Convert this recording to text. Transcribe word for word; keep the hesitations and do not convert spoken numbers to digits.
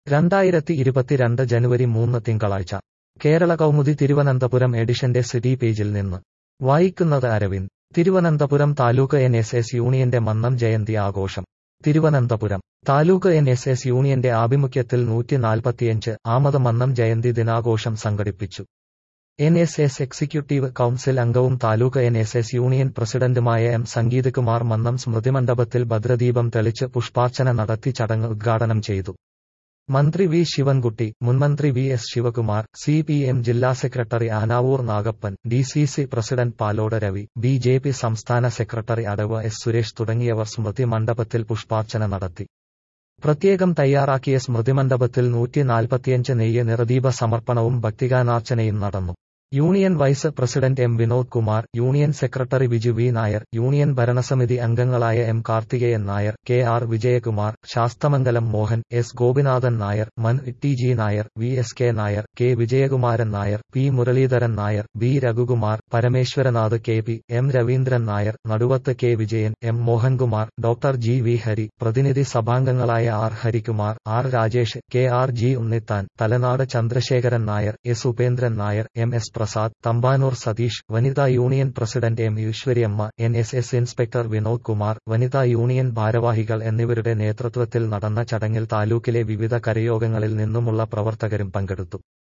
രണ്ടായിരത്തി ഇരുപത്തിരണ്ട് ജനുവരി മൂന്ന് തിങ്കളാഴ്ച കേരള കൗമുദി തിരുവനന്തപുരം എഡിഷന്റെ സിറ്റി പേജിൽ നിന്ന് വായിക്കുന്നത് Aravind. Thiruvananthapuram taluk N S S യൂണിയന്റെ മന്നം ജയന്തി ആഘോഷം. Thiruvananthapuram taluk N S S യൂണിയന്റെ ആഭിമുഖ്യത്തിൽ നൂറ്റി നാൽപ്പത്തിയഞ്ച് ആമത് മന്നം ജയന്തി ദിനാഘോഷം സംഘടിപ്പിച്ചു. N S S executive council അംഗവും taluk N S S union പ്രസിഡന്റുമായ എം സംഗീത് കുമാർ മന്നം സ്മൃതിമണ്ഡപത്തിൽ ഭദ്രദീപം തെളിച്ച് പുഷ്പാർച്ചന നടത്തി ചടങ്ങ് ഉദ്ഘാടനം ചെയ്തു. മന്ത്രി വി ശിവൻകുട്ടി, മുൻമന്ത്രി V S Sivakumar, C P M ജില്ലാ സെക്രട്ടറി Anavoor Nagappan, D C C president Palode Ravi, B J P സംസ്ഥാന സെക്രട്ടറി അടവ് എസ് സുരേഷ് തുടങ്ങിയവർ സ്മൃതി മണ്ഡപത്തിൽ പുഷ്പാർച്ചന നടത്തി. പ്രത്യേകം തയ്യാറാക്കിയ സ്മൃതിമണ്ഡപത്തിൽ നൂറ്റി നാൽപ്പത്തിയഞ്ച് നെയ്യ് നിറദീപ സമർപ്പണവും ഭക്തിഗാനാർച്ചനയും നടന്നു. Union vice president M Vinod Kumar, union secretary Viju V Nair, union ഭരണസമിതി അംഗങ്ങളായ M Karthikeyan Nair, K R Vijayakumar, Sasthamangalam Mohan, S Gopinathan Nair, മൻ T G Nair, V S K Nair, K Vijayakumaran Nair, P Muraleedharan Nair, B Raghukumar, Parameswaranath K P, M Raveendran Nair, Naduvath K Vijayan, M Mohankumar, doctor G V Hari, പ്രതിനിധി സഭാംഗങ്ങളായ R Harikumar, R Rajesh, K R G Unnithan, Thalanad Chandrasekharan Nair, S Upendran Nair, M S Prasad, Thampanoor Satheesh, വനിതാ union president M Eswariyamma, N S S inspector Vinod Kumar, വനിതാ union ഭാരവാഹികൾ എന്നിവരുടെ നേതൃത്വത്തിൽ നടന്ന ചടങ്ങിൽ താലൂക്കിലെ വിവിധ കരയോഗങ്ങളിൽ നിന്നുമുള്ള പ്രവർത്തകരും പങ്കെടുത്തു.